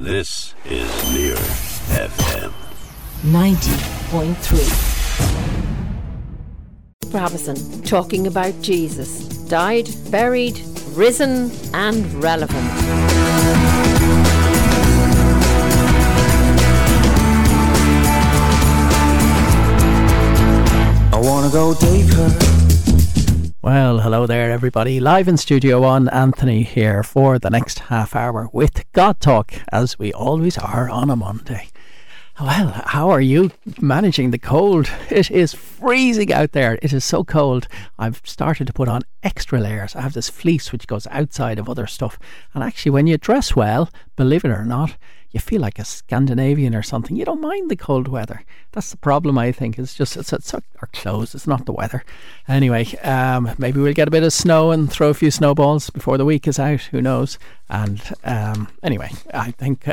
This is Near FM 90.3. Brabazon, talking about Jesus. Died, buried, risen and relevant. I wanna go deeper. Well, hello there everybody. Live in Studio 1, Anthony here for the next half hour with God Talk, as we always are on a Monday. Well, how are you managing the cold? It is freezing out there. It is so cold. I've started to put on extra layers. I have this fleece which goes outside of other stuff. And actually, when you dress well, believe it or not, you feel like a Scandinavian or something. You don't mind the cold weather. That's the problem, I think. It's our clothes. It's not the weather. Anyway, maybe we'll get a bit of snow and throw a few snowballs before the week is out. Who knows? And anyway, I think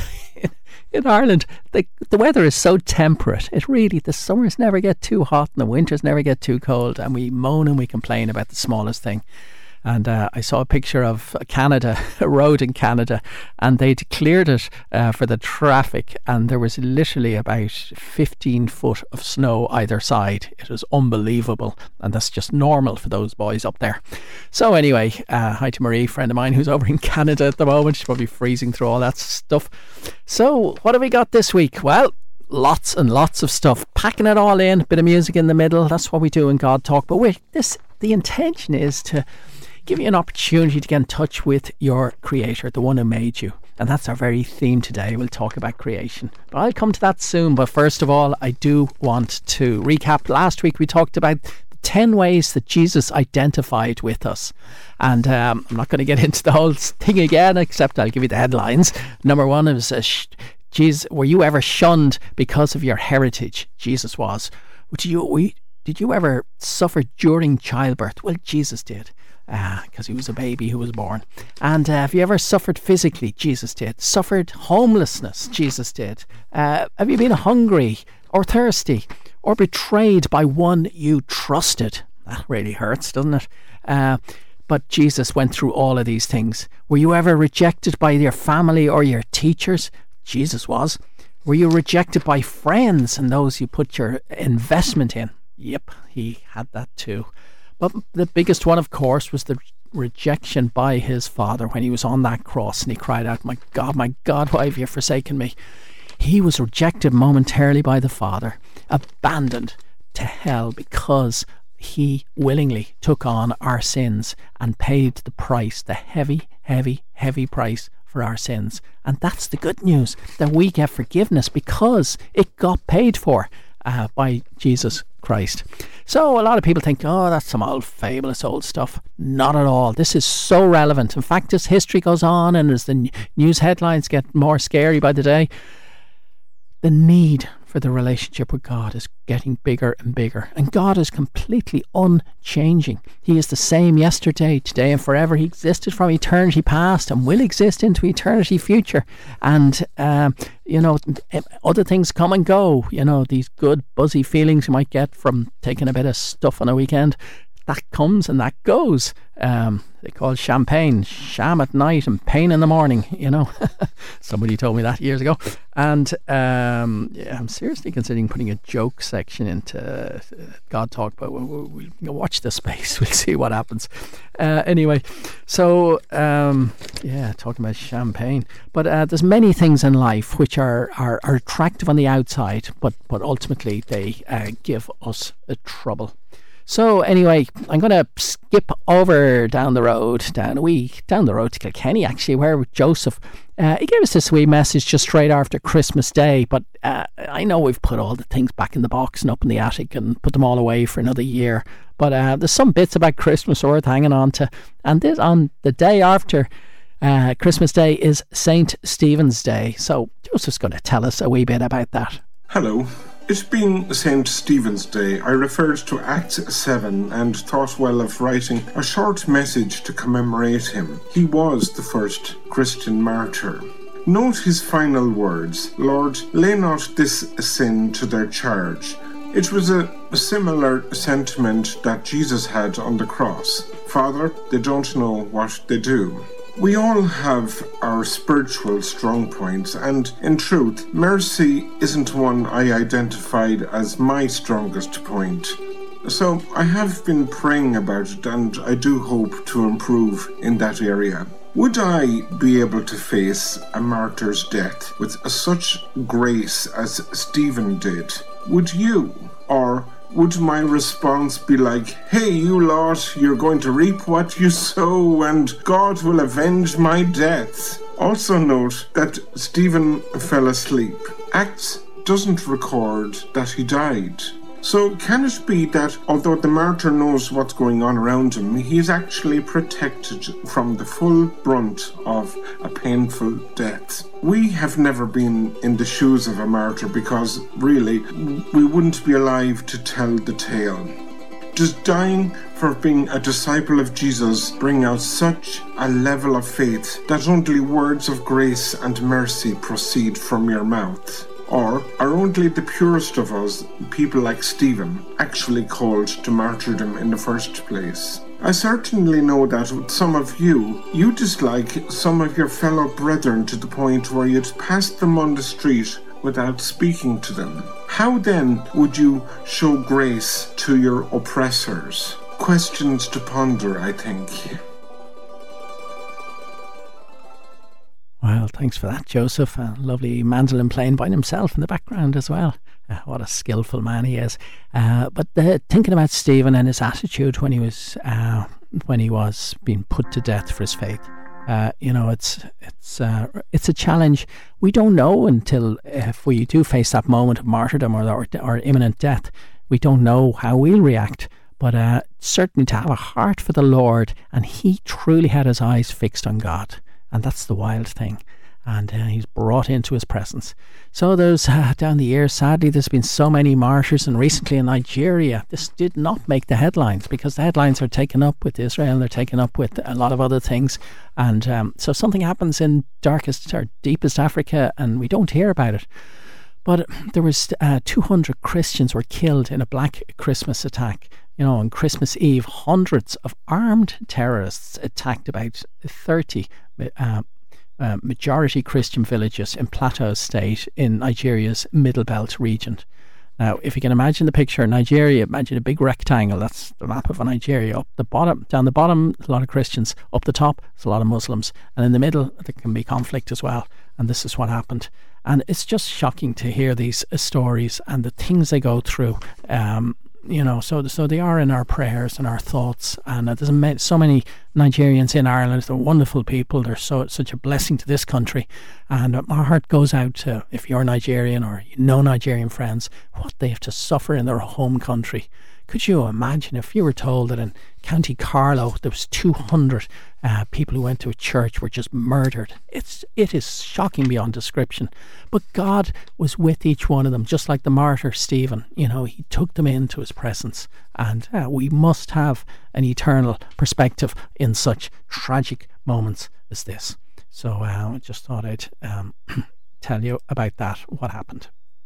in Ireland, the weather is so temperate. The summers never get too hot and the winters never get too cold. And we moan and we complain about the smallest thing. And I saw a picture of Canada, a road in Canada, and they'd cleared it for the traffic, and there was literally about 15 foot of snow either side. It was unbelievable, and that's just normal for those boys up there. So anyway, hi to Marie, friend of mine who's over in Canada at the moment. She's probably freezing through all that stuff. So what have we got this week? Well, lots and lots of stuff. Packing it all in, a bit of music in the middle. That's what we do in God Talk. But the intention is to give you an opportunity to get in touch with your creator, the one who made you. And that's our very theme today. We'll talk about creation. But I'll come to that soon. But first of all, I do want to recap. Last week we talked about the 10 ways that Jesus identified with us. And I'm not going to get into the whole thing again, except I'll give you the headlines. Number one is, Jesus, were you ever shunned because of your heritage? Jesus was. Did you ever suffer during childbirth? Well, Jesus did. Because he was a baby who was born. And have you ever suffered physically? Jesus did. Suffered homelessness? Jesus did. Have you been hungry or thirsty or betrayed by one you trusted? That really hurts, doesn't it? But Jesus went through all of these things. Were you ever rejected by your family or your teachers? Jesus was. Were you rejected by friends and those you put your investment in? Yep, he had that too. But the biggest one, of course, was the rejection by his Father when he was on that cross and he cried out, my God, why have you forsaken me? He was rejected momentarily by the Father, abandoned to hell because he willingly took on our sins and paid the price, the heavy, heavy, heavy price for our sins. And that's the good news, that we get forgiveness because it got paid for by Jesus Christ. So a lot of people think, oh, that's some old fabulous old stuff. Not at all. This is so relevant. In fact, as history goes on and as the news headlines get more scary by the day, the need for the relationship with God is getting bigger and bigger. And God is completely unchanging. He is the same yesterday, today and forever. He existed from eternity past and will exist into eternity future. And, other things come and go. These good buzzy feelings you might get from taking a bit of stuff on a weekend. That comes and that goes. They call champagne sham at night and pain in the morning. Somebody told me that years ago. And I'm seriously considering putting a joke section into God Talk, but we'll watch this space. We'll see what happens. Anyway, so talking about champagne. But there's many things in life which are attractive on the outside, but ultimately they give us trouble. So anyway, I'm going to skip over down the road to Kilkenny, actually, where Joseph, he gave us this wee message just straight after Christmas Day. But I know we've put all the things back in the box and up in the attic and put them all away for another year. But there's some bits about Christmas worth hanging on to. And this, on the day after Christmas Day, is St. Stephen's Day. So Joseph's going to tell us a wee bit about that. Hello. It being St. Stephen's Day, I referred to Acts 7 and thought well of writing a short message to commemorate him. He was the first Christian martyr. Note his final words, Lord, lay not this sin to their charge. It was a similar sentiment that Jesus had on the cross. Father, they don't know what they do. We all have our spiritual strong points, and in truth, mercy isn't one I identified as my strongest point. So I have been praying about it, and I do hope to improve in that area. Would I be able to face a martyr's death with such grace as Stephen did? Would you? Or would my response be like, hey, you lot, you're going to reap what you sow, and God will avenge my death? Also note that Stephen fell asleep. Acts doesn't record that he died. So can it be that although the martyr knows what's going on around him, he is actually protected from the full brunt of a painful death? We have never been in the shoes of a martyr because, really, we wouldn't be alive to tell the tale. Does dying for being a disciple of Jesus bring out such a level of faith that only words of grace and mercy proceed from your mouth? Or are only the purest of us, people like Stephen, actually called to martyrdom in the first place? I certainly know that with some of you dislike some of your fellow brethren to the point where you'd pass them on the street without speaking to them. How then would you show grace to your oppressors? Questions to ponder, I think. Well, thanks for that, Joseph. A lovely mandolin playing by himself in the background as well. What a skillful man he is. But thinking about Stephen and his attitude when he was being put to death for his faith, it's a challenge. We don't know until if we do face that moment of martyrdom or imminent death. We don't know how we'll react. But certainly to have a heart for the Lord, and he truly had his eyes fixed on God. And that's the wild thing. And he's brought into his presence. So there's, down the years, sadly, there's been so many martyrs. And recently in Nigeria, this did not make the headlines because the headlines are taken up with Israel. They're taken up with a lot of other things. And so something happens in darkest or deepest Africa and we don't hear about it. But there was 200 Christians were killed in a Black Christmas attack. On Christmas Eve, hundreds of armed terrorists attacked about 30 majority Christian villages in Plateau State in Nigeria's Middle Belt region. Now, if you can imagine the picture of Nigeria, imagine a big rectangle. That's the map of Nigeria. Up the bottom, down the bottom, a lot of Christians. Up the top, there's a lot of Muslims. And in the middle, there can be conflict as well. And this is what happened. And it's just shocking to hear these stories and the things they go through. So they are in our prayers and our thoughts, and there's so many Nigerians in Ireland. They're wonderful people. They're such a blessing to this country, and my heart goes out to, if you're Nigerian or you know Nigerian friends, what they have to suffer in their home country. Could you imagine if you were told that in County Carlow there was 200 people who went to a church were just murdered? It is shocking beyond description. But God was with each one of them, just like the martyr Stephen. He took them into his presence, and we must have an eternal perspective in such tragic moments as this. So I just thought I'd tell you about that, what happened.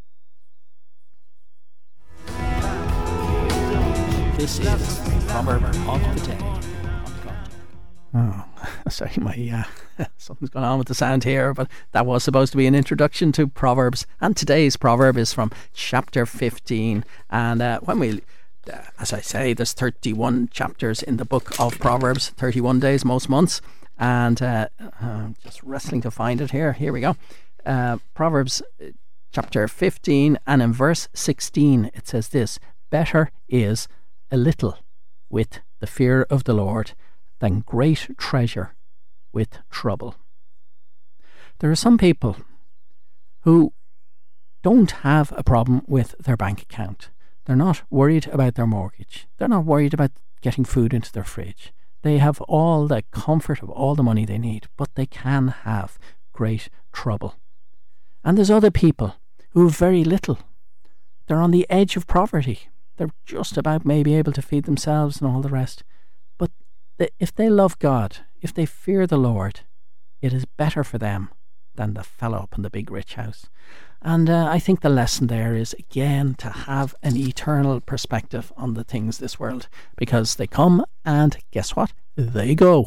This is the Proverb of the Day. Oh, sorry, something's going on with the sound here, but that was supposed to be an introduction to Proverbs, and today's proverb is from chapter 15. And as I say, there's 31 chapters in the book of Proverbs, 31 days most months, and I'm just wrestling to find it here. Here we go. Proverbs chapter 15, and in verse 16 it says this: better is a little with the fear of the Lord than great treasure with trouble. There are some people who don't have a problem with their bank account. They're not worried about their mortgage. They're not worried about getting food into their fridge. They have all the comfort of all the money they need, but they can have great trouble. And there's other people who have very little. They're on the edge of poverty. They're just about maybe able to feed themselves and all the rest. But if they love God, if they fear the Lord, it is better for them than the fellow up in the big rich house. And I think the lesson there is, again, to have an eternal perspective on the things this world, because they come and guess what? They go.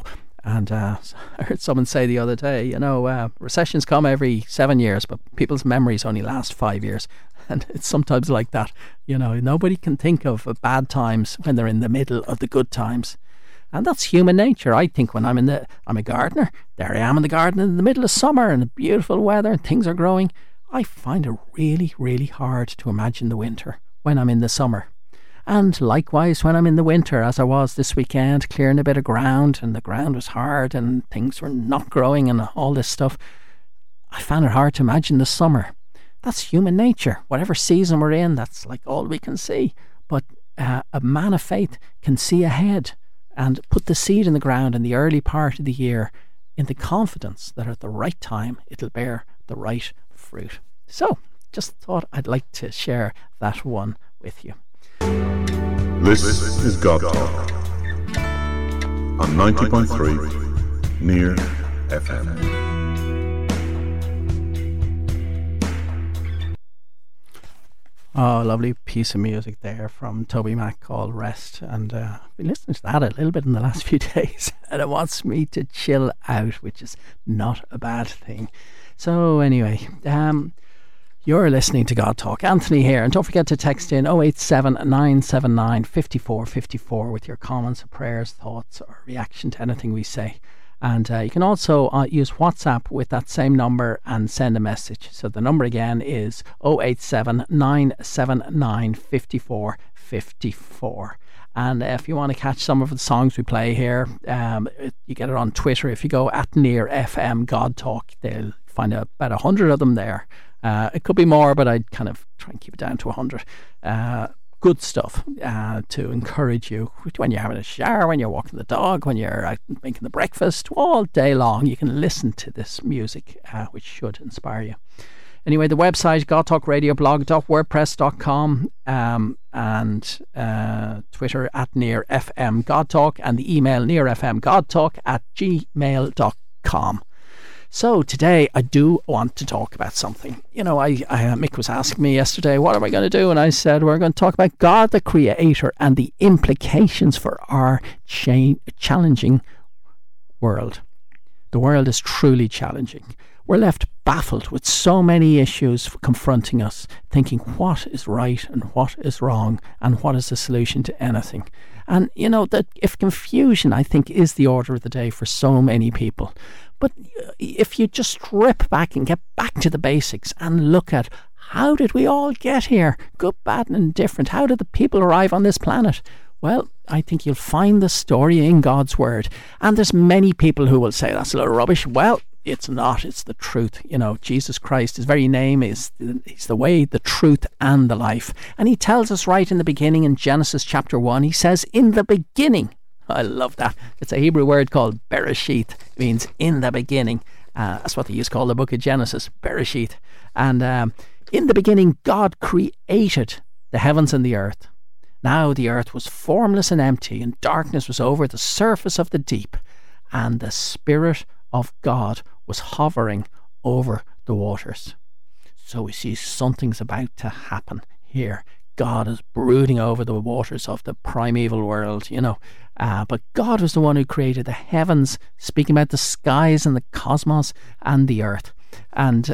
And I heard someone say the other day, recessions come every 7 years, but people's memories only last 5 years. And it's sometimes like that. Nobody can think of bad times when they're in the middle of the good times. And that's human nature. I think when I'm a gardener, there I am in the garden in the middle of summer and beautiful weather and things are growing. I find it really, really hard to imagine the winter when I'm in the summer. And likewise, when I'm in the winter, as I was this weekend, clearing a bit of ground, and the ground was hard and things were not growing and all this stuff, I found it hard to imagine the summer. That's human nature. Whatever season we're in, that's like all we can see. But a man of faith can see ahead and put the seed in the ground in the early part of the year in the confidence that at the right time it'll bear the right fruit. So, just thought I'd like to share that one with you. This is God Talk on 90.3 Near FM. Oh, lovely piece of music there from Toby Mac called Rest. And I've been listening to that a little bit in the last few days. And it wants me to chill out, which is not a bad thing. So anyway, you're listening to God Talk. Anthony here. And don't forget to text in 087 979 5454 with your comments, or prayers, thoughts, or reaction to anything we say. And you can also use WhatsApp with that same number and send a message. So the number again is 087 979 5454. And if you want to catch some of the songs we play here, you get it on Twitter. If you go at Near FM God Talk, they'll find about 100 of them there. It could be more, but I'd kind of try and keep it down to 100. Good stuff to encourage you when you're having a shower, when you're walking the dog, when you're out making the breakfast, all day long. You can listen to this music, which should inspire you. Anyway, the website, godtalkradioblog.wordpress.com, and Twitter at Near FM God Talk, and the email nearfmgodtalk@gmail.com. So today I do want to talk about something. Mick was asking me yesterday, what am I going to do? And I said, we're going to talk about God the Creator and the implications for our challenging world. The world is truly challenging. We're left baffled with so many issues confronting us, thinking what is right and what is wrong and what is the solution to anything. And that if confusion, I think, is the order of the day for so many people. But if you just strip back and get back to the basics and look at how did we all get here, good, bad and indifferent, how did the people arrive on this planet? Well, I think you'll find the story in God's Word. And there's many people who will say that's a lot of rubbish. Well, it's not, it's the truth. Jesus Christ, his very name he's the way, the truth and the life. And he tells us right in the beginning in Genesis chapter 1, he says, in the beginning. I love that. It's a Hebrew word called Bereshith. It means in the beginning. That's what they used to call the book of Genesis, Bereshith. And in the beginning, God created the heavens and the earth. Now the earth was formless and empty, and darkness was over the surface of the deep, and the Spirit of God was hovering over the waters. So we see something's about to happen here. God is brooding over the waters of the primeval world, but God was the one who created the heavens, speaking about the skies and the cosmos and the earth. And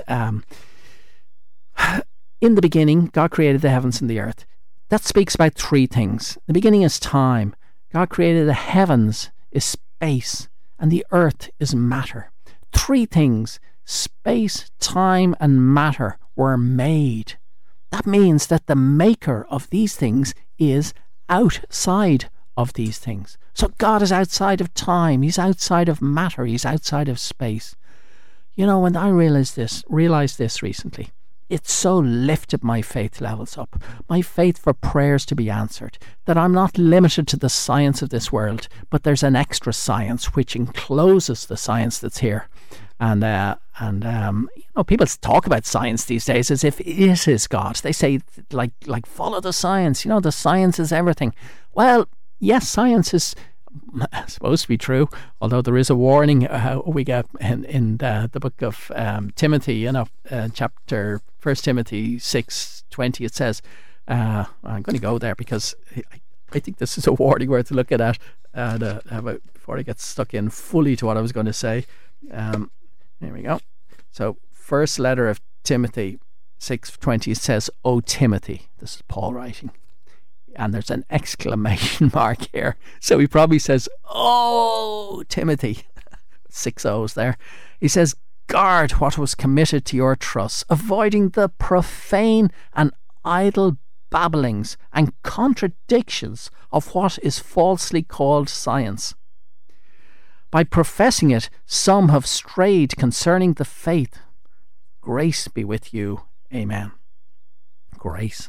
in the beginning, God created the heavens and the earth. That speaks about three things. The beginning is time. God created the heavens is space, and the earth is matter. Three things, space, time, and matter, were made. That means that the maker of these things is outside of these things. So God is outside of time, he's outside of matter, he's outside of space. When I realised this recently, it so lifted my faith levels up, my faith for prayers to be answered, that I'm not limited to the science of this world, but there's an extra science which encloses the science that's here. And people talk about science these days as if it is God. They say like follow the science. The science is everything. Well, yes, science is supposed to be true, although there is a warning we get in the book of Timothy, chapter 1 Timothy 6:20. It says, I'm going to go there because I think this is a warning worth looking at and have a before I get stuck in fully to what I was going to say. Here we go. So, first letter of Timothy 6:20 says, "O Timothy." This is Paul writing. And there's an exclamation mark here. So he probably says, "Oh, Timothy." 6 O's there. He says, "Guard what was committed to your trust, avoiding the profane and idle babblings and contradictions of what is falsely called science. By professing it, some have strayed concerning the faith. Grace be with you. Amen." Grace.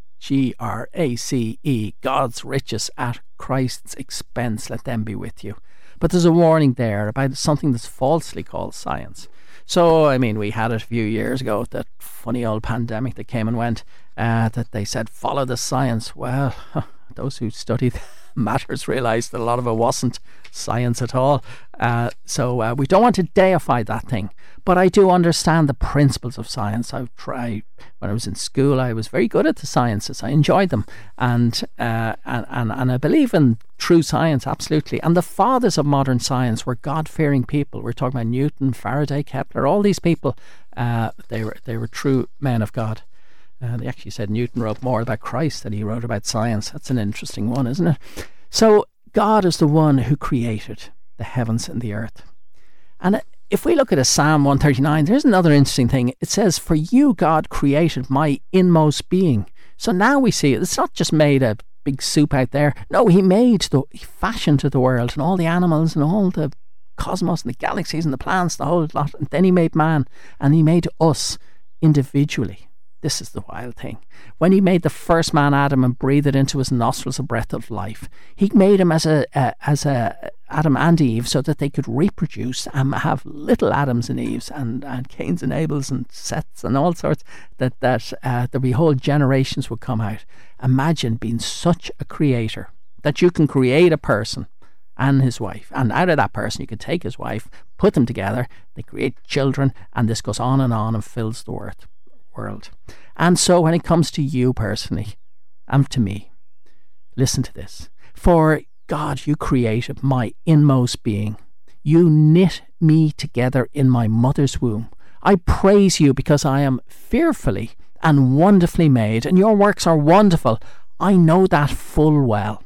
Grace. God's riches at Christ's expense. Let them be with you. But there's a warning there about something that's falsely called science. So, I mean, we had it a few years ago, that funny old pandemic that came and went, that they said, follow the science. Well, those who studied matters realised that a lot of it wasn't science at all. So we don't want to deify that thing. But I do understand the principles of science. I've tried, when I was in school, I was very good at the sciences. I enjoyed them. And I believe in true science, absolutely. And the fathers of modern science were God-fearing people. We're talking about Newton, Faraday, Kepler, all these people. They were true men of God. They actually said Newton wrote more about Christ than he wrote about science. That's an interesting one, isn't it? So God is the one who created the heavens and the earth. And if we look at a Psalm 139, there's another interesting thing. It says, "For you, God, created my inmost being." So now we see it's not just made a big soup out there. No, he fashioned the world and all the animals and all the cosmos and the galaxies and the planets, the whole lot. And then he made man, and he made us individually. This is the wild thing. When he made the first man, Adam, and breathed into his nostrils a breath of life, he made him as a Adam and Eve, so that they could reproduce and have little Adams and Eves and Cains and Abels and Seths and all sorts, that there'd be whole generations would come out. Imagine being such a creator, that you can create a person and his wife, and out of that person you can take his wife, put them together, they create children, and this goes on and fills the world. And so when it comes to you personally and to me, listen to this. For God, you created my inmost being. You knit me together in my mother's womb. I praise you because I am fearfully and wonderfully made, and your works are wonderful. I know that full well.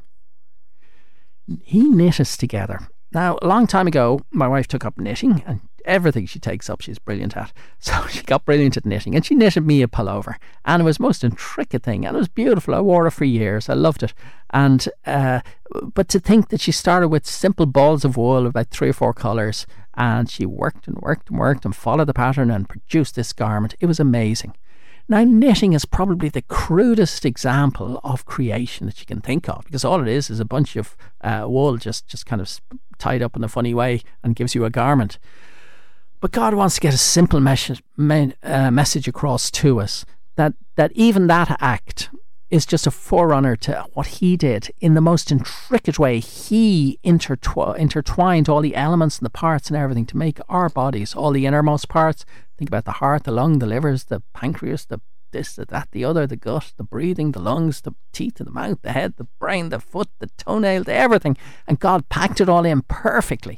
He knit us together. Now, a long time ago, my wife took up knitting, and everything she takes up she's brilliant at. So she got brilliant at knitting, and she knitted me a pullover, and it was the most intricate thing, and it was beautiful. I wore it for years. I loved it. And but to think that she started with simple balls of wool, about 3 or 4 colours, and she worked and followed the pattern and produced this garment. It was amazing. Now, knitting is probably the crudest example of creation that you can think of, because all it is a bunch of wool just kind of tied up in a funny way and gives you a garment. But God wants to get a simple message across to us, that even that act is just a forerunner to what he did in the most intricate way. He intertwined all the elements and the parts and everything to make our bodies, all the innermost parts. Think about the heart, the lung, the livers, the pancreas, the this, the that, the other, the gut, the breathing, the lungs, the teeth, the mouth, the head, the brain, the foot, the toenail, everything. And God packed it all in perfectly.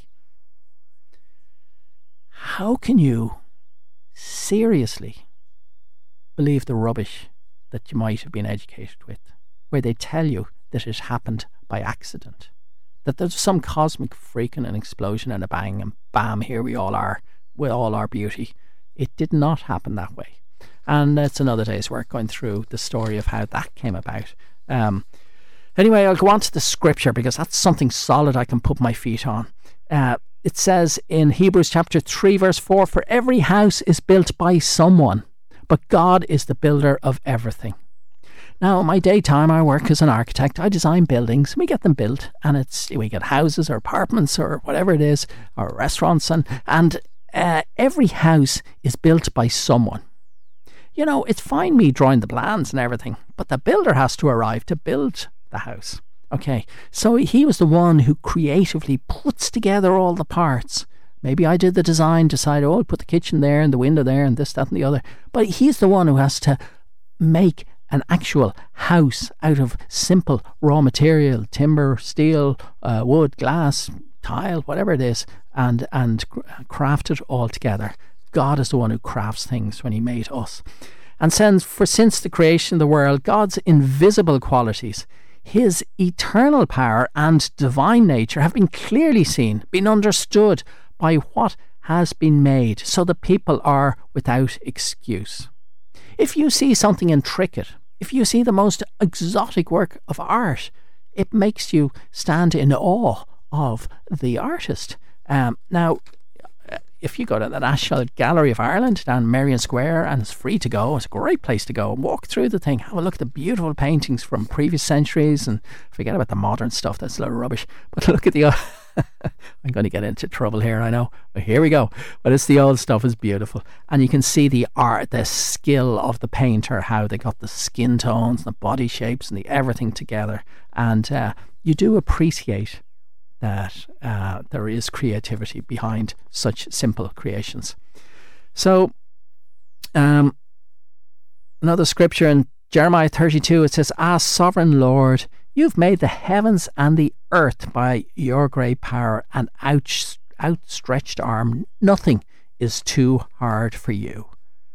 How can you seriously believe the rubbish that you might have been educated with, where they tell you that it happened by accident, that there's some cosmic freak and an explosion and a bang and bam, here we all are with all our beauty? It did not happen that way. And that's another day's work, going through the story of how that came about. Anyway, I'll go on to the scripture, because that's something solid I can put my feet on. It says in Hebrews chapter 3 verse 4, "For every house is built by someone, but God is the builder of everything." Now, in my daytime, I work as an architect. I design buildings. We get them built, and we get houses or apartments or whatever it is, or restaurants, and every house is built by someone. You know, it's fine me drawing the plans and everything, but the builder has to arrive to build the house. Okay, so he was the one who creatively puts together all the parts. Maybe I did the design, decide, I'll put the kitchen there and the window there and this, that and the other. But he's the one who has to make an actual house out of simple raw material, timber, steel, wood, glass, tile, whatever it is, and craft it all together. God is the one who crafts things when he made us. And since the creation of the world, God's invisible qualities, his eternal power and divine nature have been clearly seen, been understood by what has been made, so that people are without excuse. If you see something intricate, if you see the most exotic work of art, it makes you stand in awe of the artist. Now, if you go to the National Gallery of Ireland down Merrion Square, and it's free to go, it's a great place to go and walk through the thing, have a look at the beautiful paintings from previous centuries, and forget about the modern stuff, that's a little rubbish, but look at the I'm going to get into trouble here, I know, but here we go. But it's the old stuff is beautiful, and you can see the art, the skill of the painter, how they got the skin tones, the body shapes, and the everything together, and you do appreciate that there is creativity behind such simple creations. So another scripture in Jeremiah 32, it says, "Ah, sovereign Lord, you've made the heavens and the earth by your great power and outstretched arm. Nothing is too hard for you."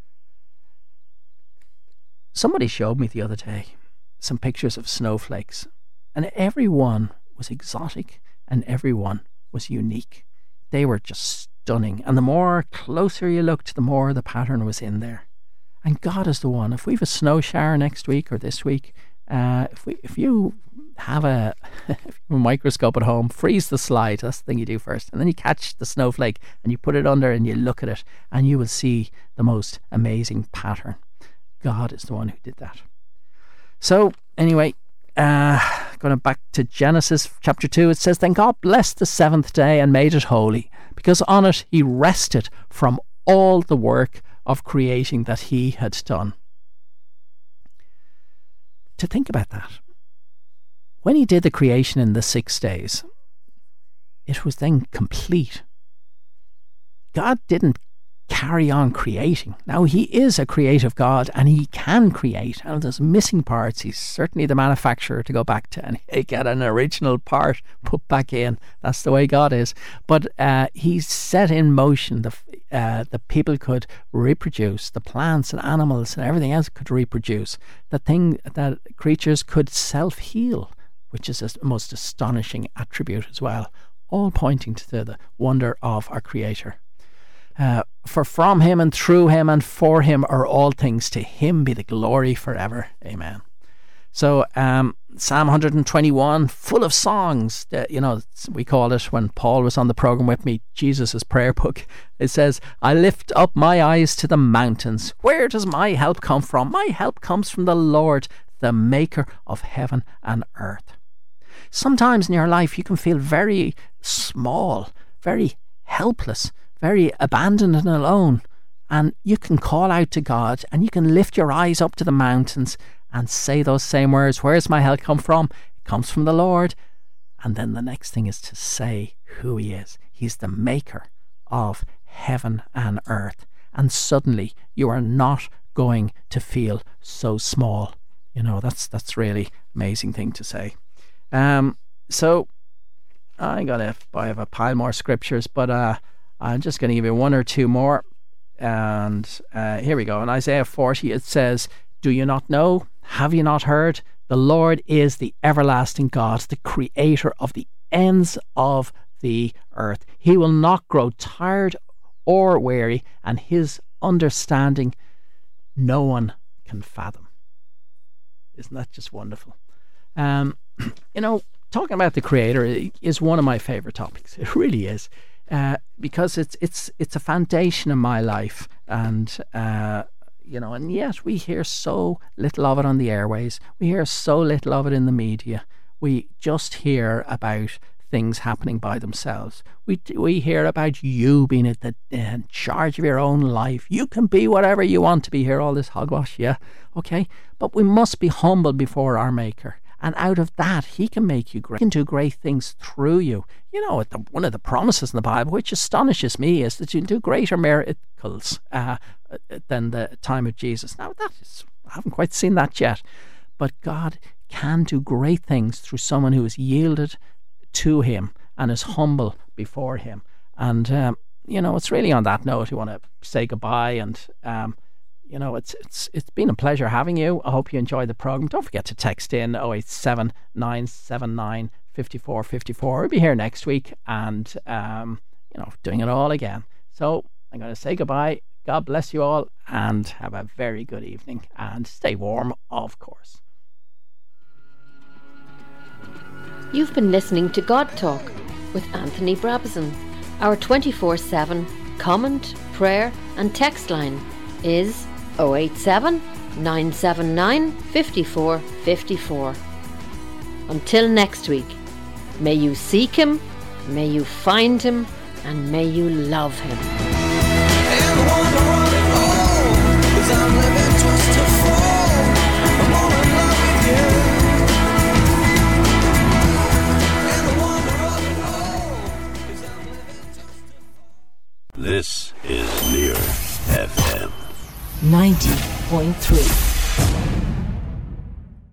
Somebody showed me the other day some pictures of snowflakes, and every one was exotic and every one was unique. They were just stunning, and the more closer you looked, the more the pattern was in there. And God is the one. If we have a snow shower next week or this week, if you have a microscope at home, freeze the slide, that's the thing you do first, and then you catch the snowflake and you put it under and you look at it, and you will see the most amazing pattern. God is the one who did that. So anyway, going back to Genesis chapter 2, it says, "Then God blessed the seventh day and made it holy, because on it he rested from all the work of creating that he had done." To think about that. When he did the creation in the 6 days, it was then complete. God didn't carry on creating. Now, he is a creative God and he can create, and there's missing parts. He's certainly the manufacturer to go back to and get an original part put back in. That's the way God is. But he set in motion the people could reproduce, the plants and animals and everything else could reproduce, that creatures could self-heal, which is a most astonishing attribute as well, all pointing to the wonder of our Creator. For from him and through him and for him are all things. To him be the glory forever. Amen. So Psalm 121, full of songs. We call it, when Paul was on the program with me, Jesus' prayer book. It says, "I lift up my eyes to the mountains. Where does my help come from? My help comes from the Lord, the maker of heaven and earth." Sometimes in your life you can feel very small, very helpless, very abandoned and alone, and you can call out to God and you can lift your eyes up to the mountains and say those same words. Where's my help come from? It comes from the Lord. And then the next thing is to say who he is. He's the maker of heaven and earth, and suddenly you are not going to feel so small. That's really amazing thing to say. So I have a pile more scriptures, but I'm just going to give you one or two more. And here we go. In Isaiah 40, it says, "Do you not know? Have you not heard? The Lord is the everlasting God, the creator of the ends of the earth. He will not grow tired or weary, and his understanding no one can fathom." Isn't that just wonderful? Talking about the Creator is one of my favourite topics. It really is. Because it's a foundation in my life, and and yet we hear so little of it on the airways. We hear so little of it in the media. We just hear about things happening by themselves. We hear about you being in charge of your own life. You can be whatever you want to be. Hear all this hogwash, yeah, okay. But we must be humble before our Maker. And out of that, he can make you great. He can do great things through you. One of the promises in the Bible, which astonishes me, is that you'll do greater miracles than the time of Jesus. Now, I haven't quite seen that yet. But God can do great things through someone who is yielded to him and is humble before him. And it's really on that note we want to say goodbye. And it's been a pleasure having you. I hope you enjoyed the programme. Don't forget to text in 087 979 54 54. We'll be here next week and doing it all again. So I'm going to say goodbye. God bless you all and have a very good evening, and stay warm, of course. You've been listening to God Talk with Anthony Brabazon. Our 24/7 comment, prayer and text line is 087 979 54 54. Until next week, may you seek him, may you find him, and may you love him. This is Near FM 90.3.